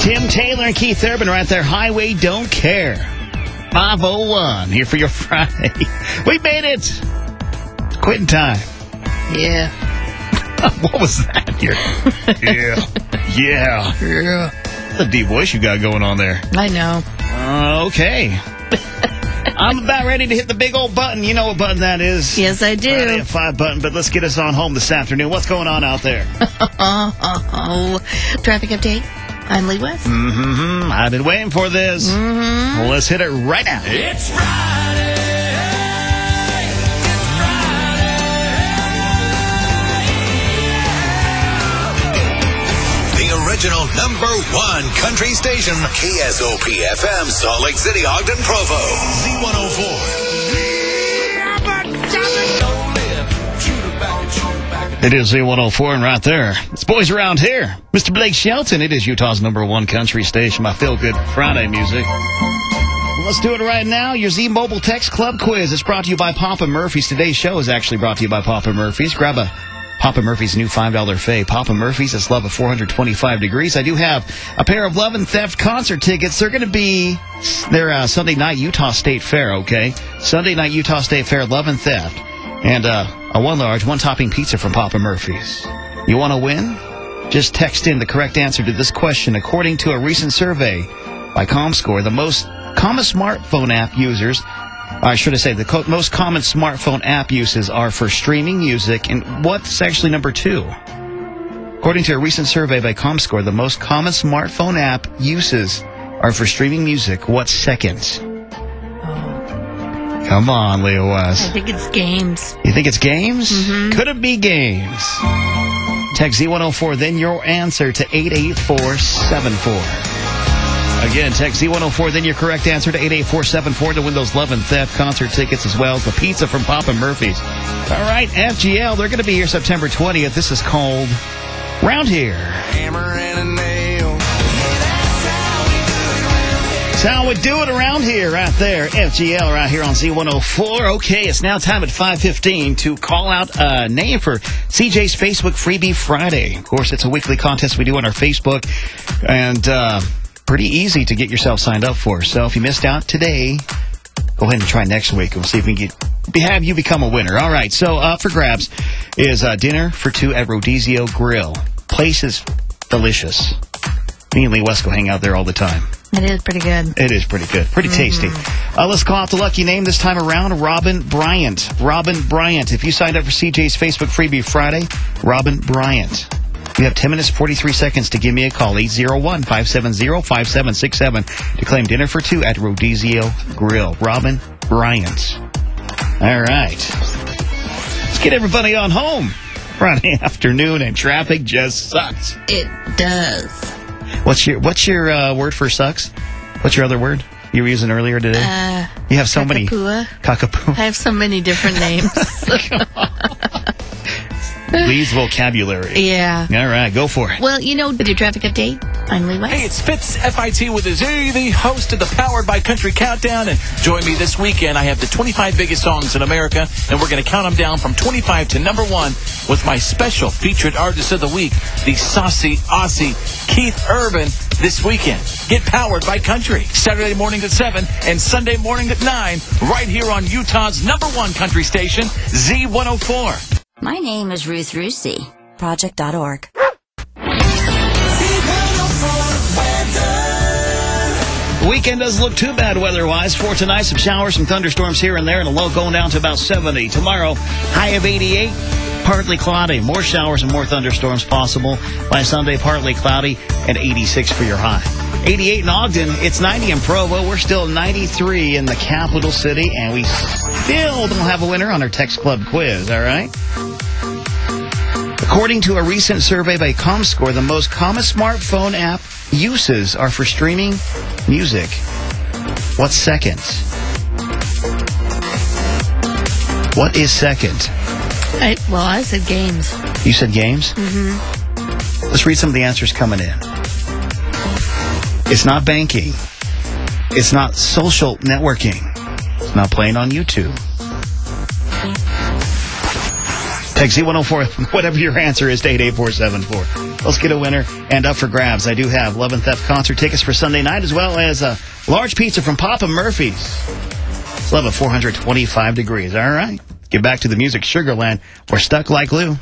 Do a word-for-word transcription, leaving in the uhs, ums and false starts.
Tim Taylor and Keith Urban right there. Highway Don't Care. five oh one here for your Friday. We made it. It's quitting time. Yeah. What was that here? Yeah. Yeah. Yeah. That's a deep voice you got going on there. I know. Uh, okay. I'm about ready to hit the big old button. You know what button that is. Yes, I do. Friday at five button, but let's get us on home this afternoon. What's going on out there? Oh, traffic update. I'm Lee West. Mm-hmm. I've been waiting for this. Mm-hmm. Well, let's hit it right now. It's Friday. It's Friday. The original number one country station, K S O P F M, Salt Lake City, Ogden, Provo. Z one oh four. It is Z one oh four, and right there, it's boys around here. Mister Blake Shelton, it is Utah's number one country station, my feel-good Friday music. Let's do it right now. Your Z Mobile Text Club quiz is brought to you by Papa Murphy's. Today's show is actually brought to you by Papa Murphy's. Grab a Papa Murphy's new five dollar Fay. Papa Murphy's, it's love at four hundred twenty-five degrees. I do have a pair of Love and Theft concert tickets. They're going to be their uh, Sunday night Utah State Fair, okay? Sunday night Utah State Fair, Love and Theft. And uh, a one large, one topping pizza from Papa Murphy's. You want to win? Just text in the correct answer to this question. According to a recent survey by ComScore, the most common smartphone app users, or I should say the co- most common smartphone app uses are for streaming music. And what's actually number two? According to a recent survey by ComScore, the most common smartphone app uses are for streaming music. What's second? Come on, Leo West. I think it's games. You think it's games? Mm-hmm. Could it be games? Text Z one oh four, then your answer to eight eight four seven four. Again, text Z one oh four, then your correct answer to eight eight four seven four to win those Love and Theft concert tickets as well as the pizza from Papa Murphy's. All right, F G L, they're going to be here September twentieth. This is called Round Here. Hammer and a nail. That's how we do it around here, right there. F G L right here on Z one oh four. Okay, it's now time at five fifteen to call out a name for C J's Facebook Freebie Friday. Of course, it's a weekly contest we do on our Facebook, and uh, pretty easy to get yourself signed up for. So if you missed out today, go ahead and try next week. We'll see if we can get, have you become a winner. All right, so up for grabs is uh, dinner for two at Rodizio Grill. Place is delicious. Me and Lee West go hang out there all the time. It is pretty good. It is pretty good. Pretty tasty. Mm-hmm. Uh, let's call out the lucky name this time around, Robin Bryant. Robin Bryant. If you signed up for C J's Facebook Freebie Friday, Robin Bryant. You have ten minutes, forty-three seconds to give me a call, eight oh one, five seven zero, five seven six seven, to claim dinner for two at Rodizio Grill. Robin Bryant. All right. Let's get everybody on home. Friday afternoon, and traffic just sucks. It does. What's your What's your uh, word for sucks? What's your other word you were using earlier today? Uh, you have so many. Kakapua. Kakapua. I have so many different names. Lee's vocabulary. Yeah. All right, go for it. Well, you know, with your traffic update, I'm Lee West. Hey, it's Fitz, F I T with a Z, the host of the Powered by Country Countdown. And join me this weekend. I have the twenty-five biggest songs in America, and we're going to count them down from twenty-five to number one with my special featured artist of the week, the saucy Aussie Keith Urban, this weekend. Get Powered by Country, Saturday morning at seven and Sunday morning at nine, right here on Utah's number one country station, Z one oh four. My name is Ruth Rusi, project dot org. Weekend doesn't look too bad weather-wise. For tonight, some showers, some thunderstorms here and there, and a low going down to about seventy. Tomorrow, high of eighty-eight, partly cloudy. More showers and more thunderstorms possible. By Sunday, partly cloudy, and eighty-six for your high. eighty-eight in Ogden. It's ninety in Provo. We're still ninety-three in the capital city, and we still don't have a winner on our Text Club quiz, all right? According to a recent survey by ComScore, the most common smartphone app uses are for streaming music. What's second? What is second? I, well, I said games. You said games? Mm-hmm. Let's read some of the answers coming in. It's not banking. It's not social networking. It's not playing on YouTube. Text Z one oh four, whatever your answer is, to eight eight four seven four. Let's get a winner. And up for grabs, I do have Love and Theft concert tickets for Sunday night, as well as a large pizza from Papa Murphy's. It's love at four hundred twenty-five degrees. All right. Get back to the music, Sugarland. We're stuck like glue.